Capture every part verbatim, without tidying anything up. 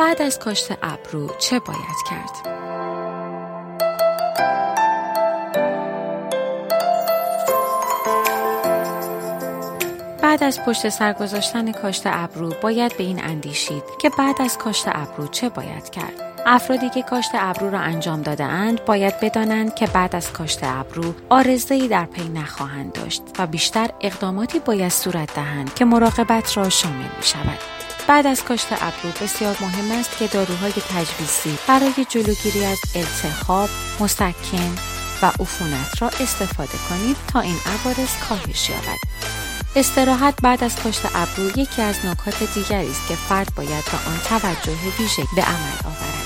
بعد از کاشت ابرو چه باید کرد؟ بعد از پشت سر گذاشتن کاشت ابرو باید به این اندیشید که بعد از کاشت ابرو چه باید کرد. افرادی که کاشت ابرو را انجام داده اند باید بدانند که بعد از کاشت ابرو عارضه‌ای در پی نخواهند داشت و بیشتر اقداماتی باید صورت دهند که مراقبت را شامل می شود. بعد از کاشت ابرو بسیار مهم است که داروهای تجویزی برای جلوگیری از التهاب، مسکن و عفونت را استفاده کنید تا این عوارض کاهش یابد. استراحت بعد از کاشت ابرو یکی از نکات دیگری است که فرد باید به آن توجه ویژه به عمل آورد.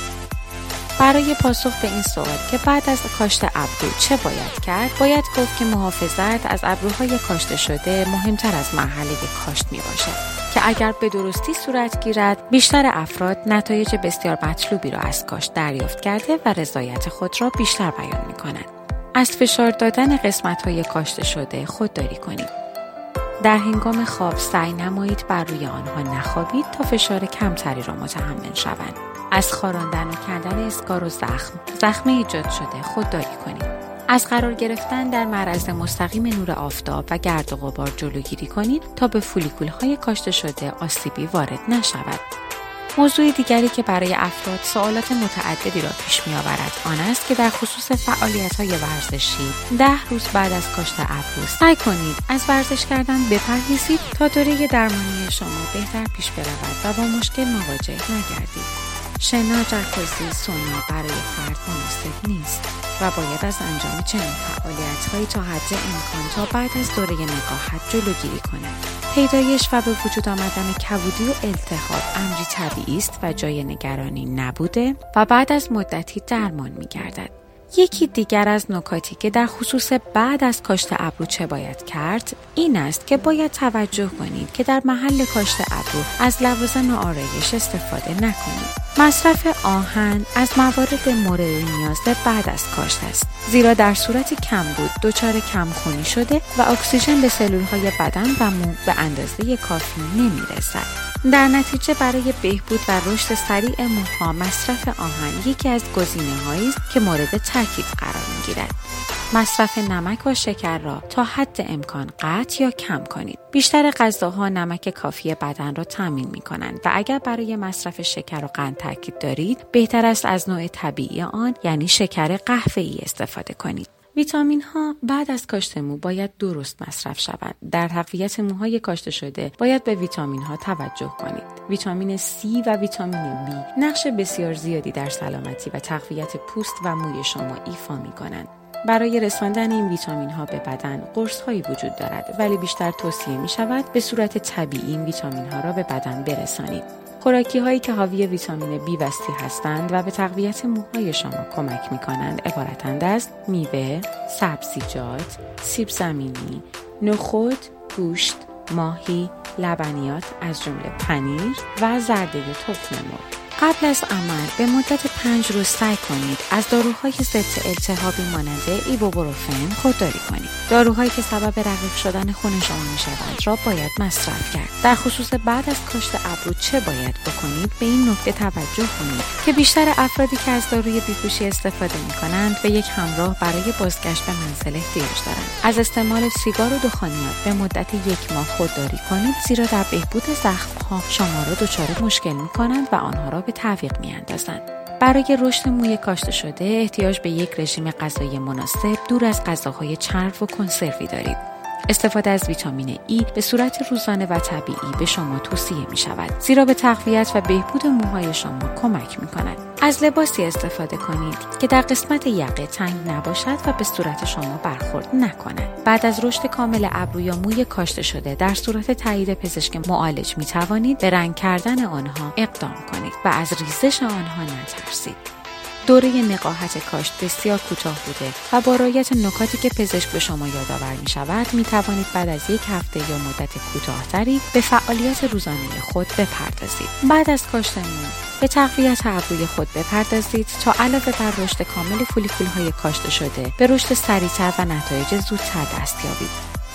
برای پاسخ به این سوال که بعد از کاشت ابرو چه باید کرد، باید گفت که محافظت از ابروهای کاشته شده مهمتر از مرحله کاشت می باشد که اگر به درستی صورت گیرد، بیشتر افراد نتایج بسیار مطلوبی را از کاشت دریافت کرده و رضایت خود را بیشتر بیان می کنند. از فشار دادن قسمت‌های کاشته شده خودداری کنید. در هنگام خواب سعی نمایید بر روی آنها نخوابید تا فشار کمتری را متحمل شوند. از خاراندن و کندن اسکار و زخم، زخم ایجاد شده خودداری کنید. از قرار گرفتن در معرض مستقیم نور آفتاب و گرد و غبار جلوگیری کنید تا به فولیکول‌های کاشته شده آسیبی وارد نشود. موضوع دیگری که برای افراد سوالات متعددی را پیش می آورد آن است که در خصوص فعالیت‌های ورزشی ده روز بعد از کاشت ابرو سعی کنید از ورزش کردن بپرهیزید تا دوره درمانی شما بهتر پیش برود و با مشکل مواجه نگردید. شنا، جکوزی، سونا برای فرد مناسب نیست و باید از انجام چنین فعالیت‌هایی تا حد امکان تا بعد از دوره نقاهت جلوگیری کند. پیدایش و به وجود آمدن کبودی و التهاب امری طبیعی است و جای نگرانی نبوده و بعد از مدتی درمان می‌گردد. یکی دیگر از نکاتی که در خصوص بعد از کاشت ابرو چه باید کرد این است که باید توجه کنید که در محل کاشت ابرو از لوازم آرایش استفاده نکنید. مصرف آهن از موارد مورد نیاز بعد از کاشت است، زیرا در صورت کمبود دچار کمخونی شده و اکسیژن به سلولهای بدن و مو به اندازه کافی نمیرسد. در نتیجه برای بهبود و رشد سریع موها مصرف آهن یکی از گزینه‌هایی است که مورد تاکید قرار می‌گیرد. مصرف نمک و شکر را تا حد امکان قطع یا کم کنید. بیشتر غذاها نمک کافی بدن را تامین می‌کنند و اگر برای مصرف شکر و قند تاکید دارید، بهتر است از نوع طبیعی آن یعنی شکر قهوه‌ای استفاده کنید. ویتامین ها بعد از کاشت مو باید درست مصرف شوند. در تقویت موهای کاشته شده باید به ویتامین ها توجه کنید. ویتامین C و ویتامین B نقش بسیار زیادی در سلامتی و تقویت پوست و موی شما ایفا می کنند. برای رساندن این ویتامین ها به بدن قرص هایی وجود دارد، ولی بیشتر توصیه می شود به صورت طبیعی این ویتامین ها را به بدن برسانید. خوراکی هایی که حاوی ویتامین B و C هستند و به تقویت موهای شما کمک می کنند عبارتند از میوه، سبزیجات، سیب زمینی، نخود، گوشت، ماهی، لبنیات از جمله پنیر و زرده تخم مرغ. قبل از عمل به مدت پنج روز سعی کنید از داروهای ضد التهابی مانند ایبوپروفن خودداری کنید. داروهایی که سبب رقیق شدن خون شما میشوند را باید مصرف کرد. در خصوص بعد از کاشت ابرو چه باید بکنید به این نکته توجه کنید که بیشتر افرادی که از داروی بیهوشی استفاده میکنند به یک همراه برای بازگشت به منزل احتیاج دارند. از استعمال سیگار و دخانیات به مدت یک ماه خودداری کنید، زیرا در بهبود زخم‌ها شما را دچار مشکل میکنند و آنها را به تعویق میاندازند. برای رشد موی کاشته شده احتیاج به یک رژیم غذایی مناسب دور از غذاهای چرب و کنسروی دارید. استفاده از ویتامین ای به صورت روزانه و طبیعی به شما توصیه می شود، زیرا به تقویت و بهبود موهای شما کمک می کند. از لباسی استفاده کنید که در قسمت یقه تنگ نباشد و به صورت شما برخورد نکند. بعد از رشد کامل ابرو یا موی کاشته شده در صورت تایید پزشک معالج می توانید به رنگ کردن آنها اقدام کنید و از ریزش آنها نترسید. دوره نقاهت کاشت بسیار کوتاه بوده و با رعایت نکاتی که پزشک به شما یادآور می شود می توانید بعد از یک هفته یا مدت کوتاه‌تری به فعالیت روزانه خود بپردازید. بعد از کاشت مو به تقویت ابروی خود بپردازید تا علاوه بر رشد کامل فولیکول‌های کاشته شده به رشد سریعتر و نتایج زودتر دست یابید.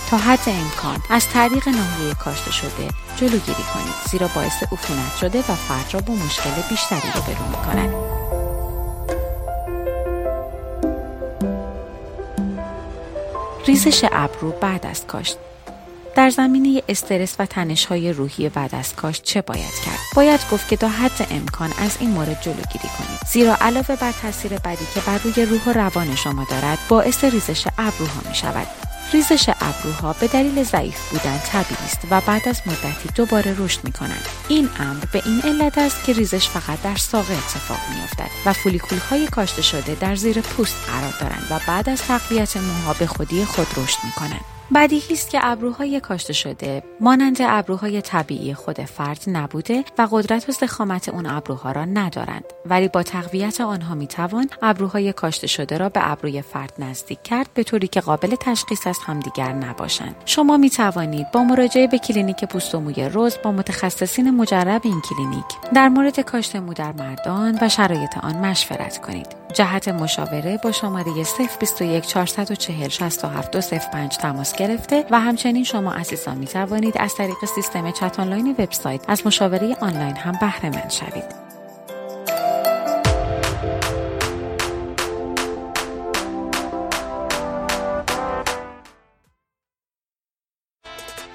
تا حد امکان از طریق ناحیه کاشته شده جلوگیری کنید، زیرا باعث عفونت شده و فرد را با مشکل بیشتری روبرو می‌کند. ریزش ابرو بعد از کاشت. در زمینه استرس و تنش‌های روحی بعد از کاشت چه باید کرد؟ باید گفت که تا حد امکان از این مورد جلوگیری کنید، زیرا علاوه بر تاثیر بدی که بر روی روح و روان شما دارد، باعث ریزش ابروها می‌شود. ریزش ابروها به دلیل ضعیف بودن طبیعی است و بعد از مدتی دوباره رشد می‌کنند. این امر به این علت است که ریزش فقط در ساقه اتفاق می‌افتد و فولیکول‌های کاشته شده در زیر پوست قرار دارند و بعد از تقویت موها به خودی خود رشد می‌کنند. بدیهی است که ابروهای کاشته شده مانند ابروهای طبیعی خود فرد نبوده و قدرت و ضخامت اون ابروها را ندارند، ولی با تقویت آنها میتوان ابروهای کاشته شده را به ابروی فرد نزدیک کرد به طوری که قابل تشخیص از همدیگر نباشند. شما میتوانید با مراجعه به کلینیک پوست و موی رز با متخصصین مجرب این کلینیک در مورد کاشت مو در مردان و شرایط آن مشورت کنید. جهت مشاوره با شماره صفر بیست و یک چهارصد و چهل شصت و هفت دو صفر پنج تماس گرفته و همچنین شما عزیزان می توانید از طریق سیستم چت آنلاین وبسایت از مشاوره آنلاین هم بهره مند شوید.